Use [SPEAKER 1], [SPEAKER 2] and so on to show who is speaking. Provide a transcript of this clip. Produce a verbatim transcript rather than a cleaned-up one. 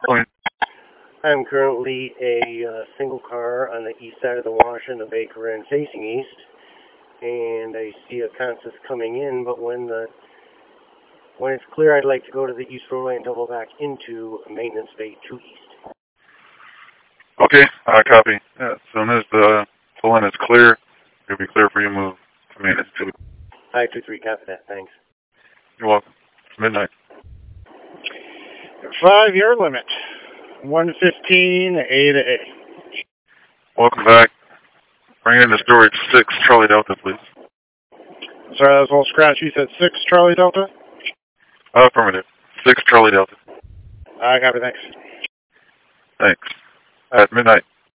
[SPEAKER 1] Point.
[SPEAKER 2] I'm currently a uh, single car on the east side of the wash in the Baker End facing east, and I see a consist coming in, but when the when it's clear, I'd like to go to the east roadway and double back into maintenance bay to east.
[SPEAKER 1] Okay, uh, copy. Yeah, as soon as the pull-in is clear, it'll be clear for you to move to maintenance two.
[SPEAKER 2] five two three, copy that, thanks.
[SPEAKER 1] You're welcome. It's midnight.
[SPEAKER 3] Five-year limit. one fifteen A to A.
[SPEAKER 1] Welcome back. Bring in the storage six Charlie Delta, please.
[SPEAKER 3] Sorry, that was a little scratchy. You said six Charlie Delta?
[SPEAKER 1] Uh, affirmative. six Charlie Delta.
[SPEAKER 3] I copy, thanks.
[SPEAKER 1] Thanks. At midnight.